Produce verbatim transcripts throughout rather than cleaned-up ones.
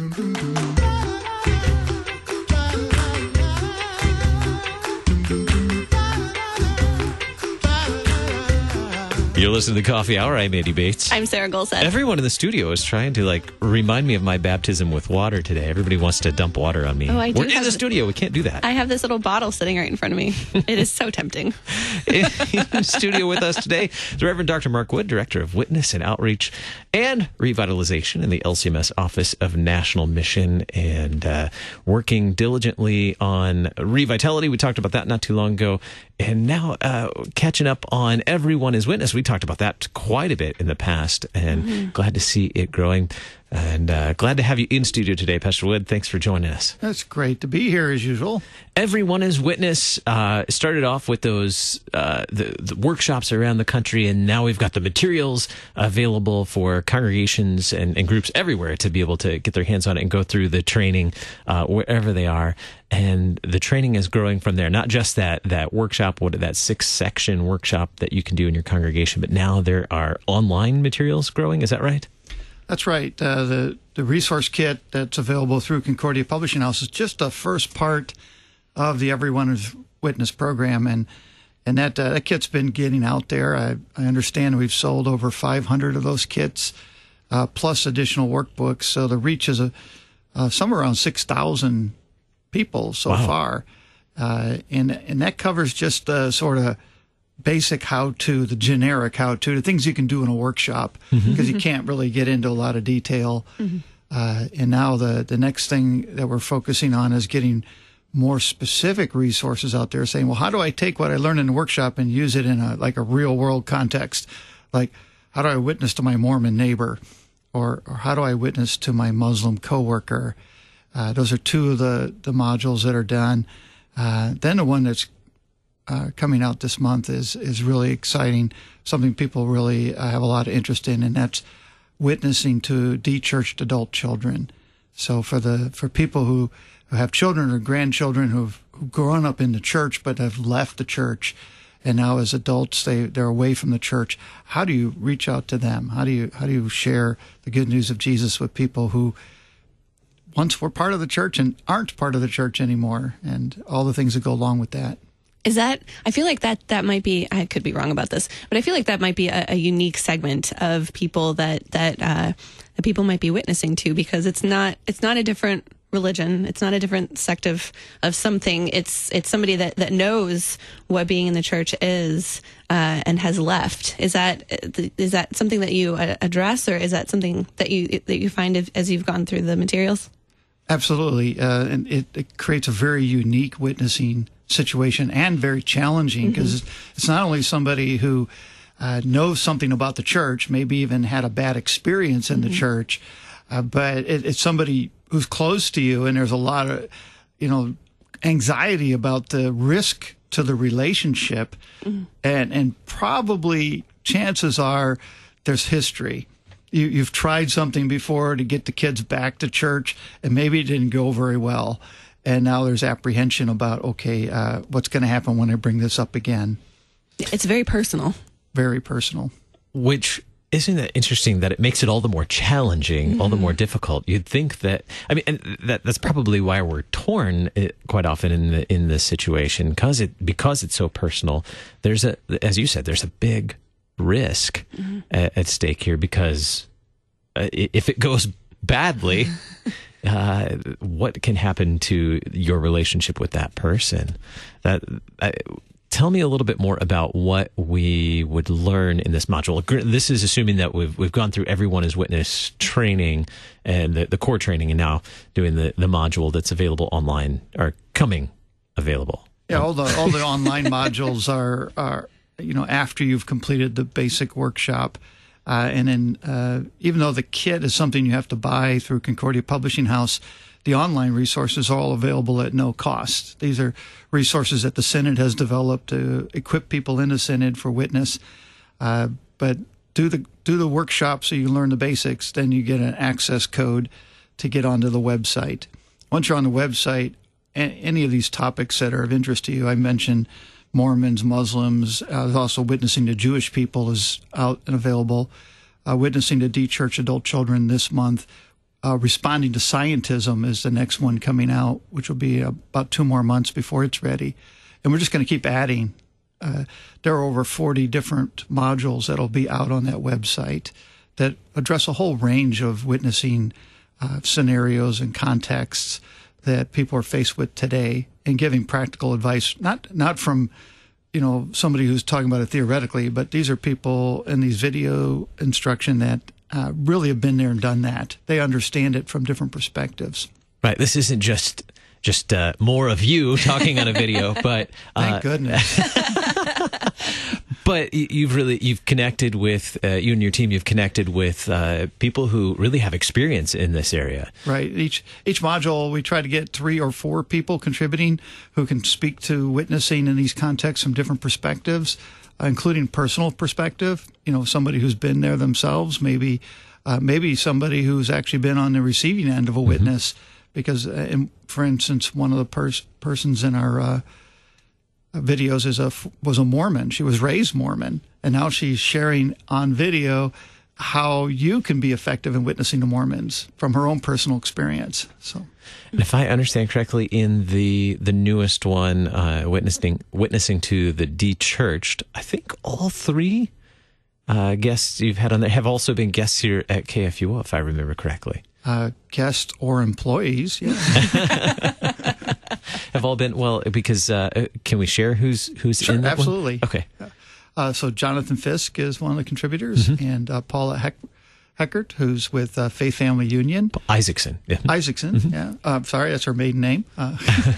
You're listening to the Coffee Hour. I'm Andy Bates. I'm Sarah Golseth. Everyone in the studio is trying to like remind me of my baptism with water today. Everybody wants to dump water on me. Oh, I do We're in have the th- studio. We can't do that. I have this little bottle sitting right in front of me. It is so tempting. In the studio with us today is the Reverend Doctor Mark Wood, Director of Witness and Outreach and Revitalization in the L C M S Office of National Mission, and uh, working diligently on revitality. We talked about that not too long ago. And now uh, catching up on Everyone is Witness. We talked about that quite a bit in the past, and mm-hmm. glad to see it growing. And uh, glad to have you in studio today, Pastor Wood. Thanks for joining us. That's great to be here, as usual. Everyone is Witness. Uh, started off with those uh, the, the workshops around the country, and now we've got the materials available for congregations and, and groups everywhere to be able to get their hands on it and go through the training uh, wherever they are. And the training is growing from there. Not just that that workshop, what that six section workshop that you can do in your congregation, but now there are online materials growing. Is that right? That's right. Uh, the, the resource kit that's available through Concordia Publishing House is just the first part of the Everyone is Witness program, and and that uh, that kit's been getting out there. I, I understand we've sold over five hundred of those kits, uh, plus additional workbooks. So the reach is a uh, somewhere around six thousand people so wow. far, uh, and and that covers just the sort of basic how-to, the generic how-to, the things you can do in a workshop, because mm-hmm. you can't really get into a lot of detail. Mm-hmm. Uh, and now the, the next thing that we're focusing on is getting more specific resources out there, saying, well, how do I take what I learned in the workshop and use it in a like a real-world context? Like, how do I witness to my Mormon neighbor? Or, or how do I witness to my Muslim coworker? Uh, those are two of the, the modules that are done. Uh, then the one that's Uh, coming out this month is is really exciting, something people really uh, have a lot of interest in, and that's witnessing to de-churched adult children. So for the for people who, who have children or grandchildren who've, who've grown up in the church but have left the church, and now as adults they they're away from the church, how do you reach out to them? How do you how do you share the good news of Jesus with people who once were part of the church and aren't part of the church anymore, and all the things that go along with that? Is that, I feel like that, that might be, I could be wrong about this, but I feel like that might be a, a unique segment of people that, that, uh, that people might be witnessing to, because it's not, it's not a different religion. It's not a different sect of, of something. It's, it's somebody that, that knows what being in the church is, uh, and has left. Is that, is that something that you address, or is that something that you, that you find as you've gone through the materials? Absolutely. Uh, and it, it creates a very unique witnessing situation, and very challenging, because mm-hmm. it's not only somebody who uh, knows something about the church, maybe even had a bad experience in mm-hmm. the church, uh, but it, it's somebody who's close to you, and there's a lot of, you know, anxiety about the risk to the relationship, mm-hmm. and and probably chances are there's history. You, you've tried something before to get the kids back to church, and maybe it didn't go very well. And now there's apprehension about, okay, uh, what's going to happen when I bring this up again? It's very personal. Very personal. Which, isn't it interesting that it makes it all the more challenging, mm-hmm. all the more difficult? You'd think that, I mean, and that that's probably why we're torn quite often in the, in this situation, because it because it's so personal. There's a, as you said, there's a big risk mm-hmm. at, at stake here, because uh, if it goes badly, uh, what can happen to your relationship with that person? That uh, tell me a little bit more about what we would learn in this module. This is assuming that we've we've gone through Everyone is Witness training and the, the core training, and now doing the, the module that's available online, or coming available. Yeah, all the all the online modules are are you know after you've completed the basic workshop. Uh, and then uh, even though the kit is something you have to buy through Concordia Publishing House, the online resources are all available at no cost. These are resources that the Synod has developed to equip people in the Synod for witness. Uh, but do the do the workshop so you learn the basics, then you get an access code to get onto the website. Once you're on the website, a- any of these topics that are of interest to you, I mentioned Mormons, Muslims, uh, also witnessing to Jewish people is out and available. Uh, witnessing to de-church adult children this month. uh, Responding to Scientism is the next one coming out, which will be about two more months before it's ready. And we're just going to keep adding. Uh, there are over forty different modules that'll be out on that website that address a whole range of witnessing uh, scenarios and contexts that people are faced with today, and giving practical advice, not not from, you know, somebody who's talking about it theoretically, but these are people in these video instruction that uh, really have been there and done that. They understand it from different perspectives. Right. This isn't just just uh, more of you talking on a video, but uh, thank goodness. But you've really you've connected with uh, you and your team. You've connected with uh, people who really have experience in this area. Right. Each each module, we try to get three or four people contributing who can speak to witnessing in these contexts from different perspectives, uh, including personal perspective. You know, somebody who's been there themselves, maybe uh, maybe somebody who's actually been on the receiving end of a witness. Mm-hmm. Because, uh, in, for instance, one of the pers- persons in our uh, videos is a was a Mormon. She was raised Mormon, and now she's sharing on video how you can be effective in witnessing to Mormons from her own personal experience. So, and if I understand correctly, in the the newest one, uh, witnessing witnessing to the de-churched, I think all three uh, guests you've had on there have also been guests here at K F U O, if I remember correctly. Uh, guests or employees, yeah. Have all been, well, because uh, can we share who's who's Sure, in that absolutely. one? Okay. Uh, so Jonathan Fisk is one of the contributors, mm-hmm. and uh, Paula Heck- Heckert, who's with uh, Faith Family Union. Isaacson. Yeah. Isaacson, mm-hmm. yeah. Uh, sorry, that's her maiden name. Uh,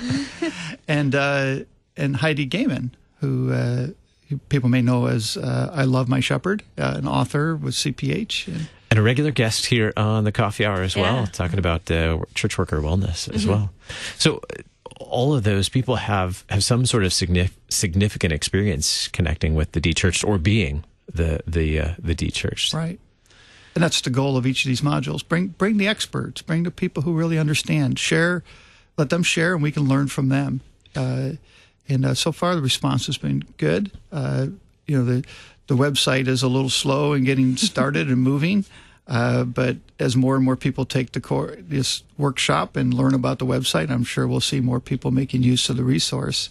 and uh, and Heidi Gaiman, who uh, people may know as uh, I Love My Shepherd, uh, an author with C P H. And, And a regular guest here on the Coffee Hour as well, yeah. talking about uh, church worker wellness as mm-hmm. well. So all of those people have, have some sort of signif- significant experience connecting with the de-churched or being the the uh, the de-churched. Right. And that's the goal of each of these modules. Bring bring the experts, bring the people who really understand. Share, let them share, and we can learn from them. Uh, and uh, so far, the response has been good. Uh, you know, the the website is a little slow in getting started and moving. Uh, but as more and more people take the core, this workshop and learn about the website, I'm sure we'll see more people making use of the resource.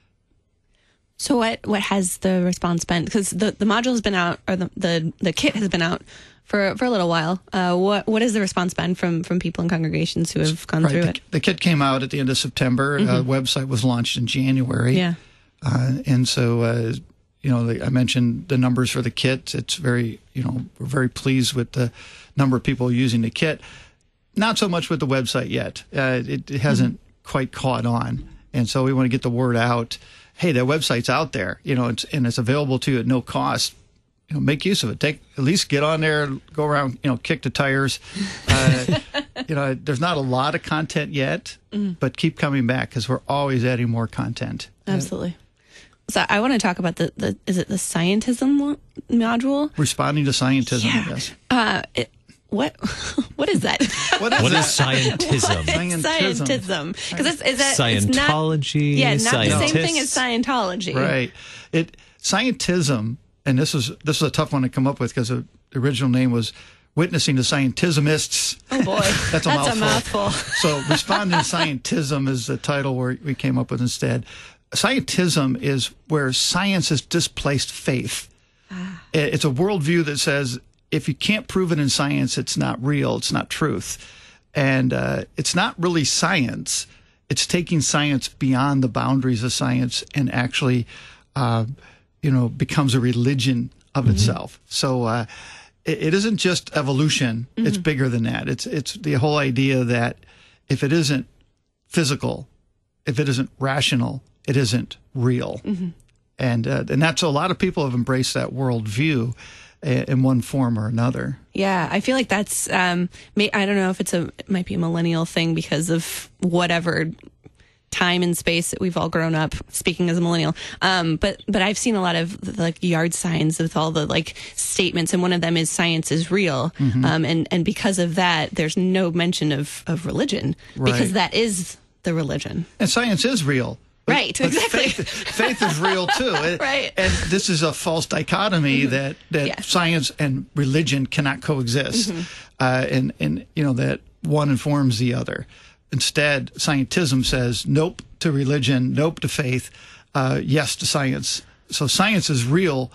So what, what has the response been? Because the, the module has been out, or the, the, the kit has been out for for a little while. Uh, what what has the response been from, from people in congregations who have gone right. through the, it? The kit came out at the end of September. Mm-hmm. Uh, the website was launched in January. Yeah. Uh, and so... Uh, You know, the, I mentioned the numbers for the kit. It's very, you know, we're very pleased with the number of people using the kit. Not so much with the website yet. Uh, it, it hasn't mm-hmm. quite caught on. And so we want to get the word out. Hey, that website's out there, you know, it's, and it's available to you at no cost. You know, make use of it. Take at least get on there, go around, you know, kick the tires. Uh, you know, there's not a lot of content yet, mm-hmm. but keep coming back because we're always adding more content. Absolutely. So I want to talk about the, the is it the scientism module? Responding to scientism, yeah. yes. Uh, it, what what is that? What is, what that? is scientism? Scientism. Because it's, is that Scientology? It's not, yeah, not scientists? the same thing as Scientology. Right. It scientism, and this is this is a tough one to come up with because the original name was Witnessing to Scientismists. Oh boy, that's, a, that's mouthful. a mouthful. So, Responding to Scientism is the title where we came up with instead. Scientism is where science has displaced faith. Ah. It's a worldview that says if you can't prove it in science, it's not real, it's not truth. And uh, it's not really science. It's taking science beyond the boundaries of science and actually, uh, you know, becomes a religion of mm-hmm. itself. So uh, it, it isn't just evolution. Mm-hmm. It's bigger than that. It's, it's the whole idea that if it isn't physical, if it isn't rational, it isn't real. Mm-hmm. And uh, and that's a lot of people have embraced that worldview in one form or another. Yeah, I feel like that's, um, I don't know if it's a, it might be a millennial thing because of whatever time and space that we've all grown up, speaking as a millennial. Um, but, but I've seen a lot of like yard signs with all the like statements, and one of them is science is real. Mm-hmm. Um, and, and because of that, there's no mention of, of religion right. because that is the religion. And science is real. But, right, but exactly. Faith, faith is real too. Right. And this is a false dichotomy that, that yes. science and religion cannot coexist. Mm-hmm. Uh, and, and, you know, that one informs the other. Instead, scientism says nope to religion, nope to faith, uh, yes to science. So science is real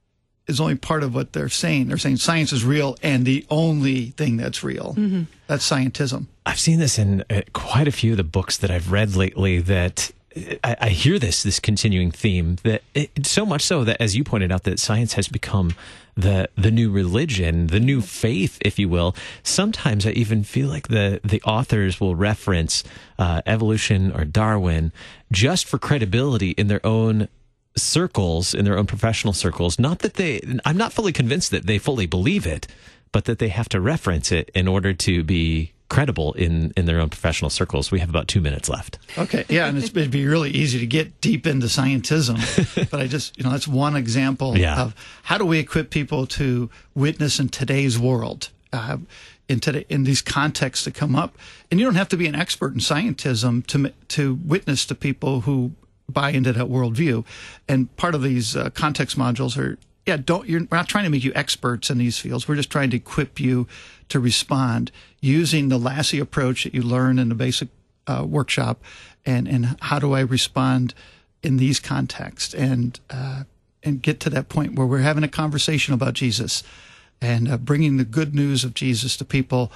is only part of what they're saying. They're saying science is real and the only thing that's real. Mm-hmm. That's scientism. I've seen this in uh, quite a few of the books that I've read lately, that I, I hear this, this continuing theme, that it, so much so that, as you pointed out, that science has become the the new religion, the new faith, if you will. Sometimes I even feel like the, the authors will reference uh, evolution or Darwin just for credibility in their own circles, in their own professional circles. Not that they, I'm not fully convinced that they fully believe it, but that they have to reference it in order to be credible in, in their own professional circles. We have about two minutes left. Okay. Yeah. And it's, it'd be really easy to get deep into scientism, but I just, you know, that's one example yeah. of how do we equip people to witness in today's world, uh, in today, in these contexts that come up. And you don't have to be an expert in scientism to, to witness to people who buy into that worldview. And part of these uh, context modules are, yeah, don't, you're, we're not trying to make you experts in these fields. We're just trying to equip you to respond using the Lassie approach that you learn in the basic uh, workshop. And, and how do I respond in these contexts, and, uh, and get to that point where we're having a conversation about Jesus and uh, bringing the good news of Jesus to people,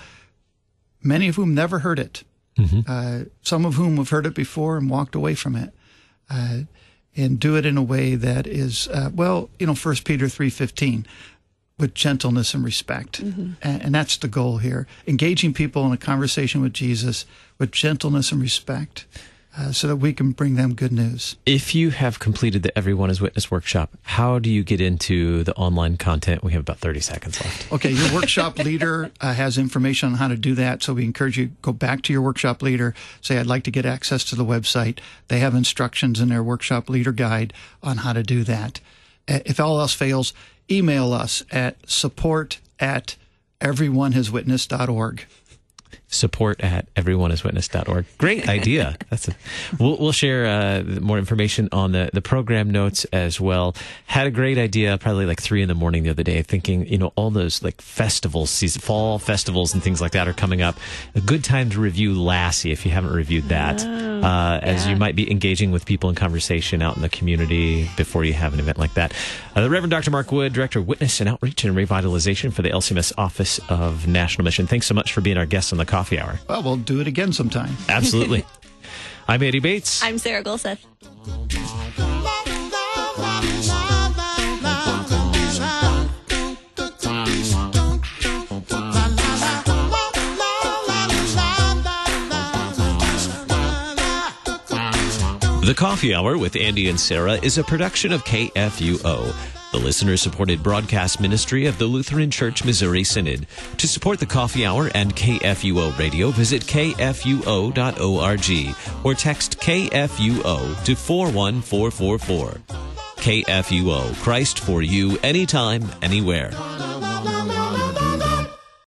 many of whom never heard it. Mm-hmm. Uh, some of whom have heard it before and walked away from it. Uh, and do it in a way that is, uh, well, you know, First Peter three fifteen, with gentleness and respect. Mm-hmm. And, and that's the goal here. Engaging people in a conversation with Jesus with gentleness and respect, uh, so that we can bring them good news. If you have completed the Everyone is Witness workshop, how do you get into the online content? We have about thirty seconds left. Okay, your workshop leader uh, has information on how to do that, so we encourage you to go back to your workshop leader, say, I'd like to get access to the website. They have instructions in their workshop leader guide on how to do that. Uh, if all else fails, email us at support at everyone has witnessed dot org. Support at everyone has witnessed dot org. Great idea. That's a, we'll, we'll share uh, more information on the, the program notes as well. Had a great idea, probably like three in the morning the other day, thinking, you know, all those like festivals, season, fall festivals and things like that are coming up. A good time to review Lassie if you haven't reviewed that, oh, uh, as yeah. you might be engaging with people in conversation out in the community before you have an event like that. Uh, the Reverend Doctor Mark Wood, Director of Witness and Outreach and Revitalization for the L C M S Office of National Mission. Thanks so much for being our guest on the Coffee Hour. Well, we'll do it again sometime. Absolutely. I'm Eddie Bates. I'm Sarah Golseth. The Coffee Hour with Andy and Sarah is a production of K F U O, the listener-supported broadcast ministry of the Lutheran Church Missouri Synod. To support the Coffee Hour and K F U O Radio, visit K F U O dot org or text K F U O to four one four four four. K F U O, Christ for you, anytime, anywhere.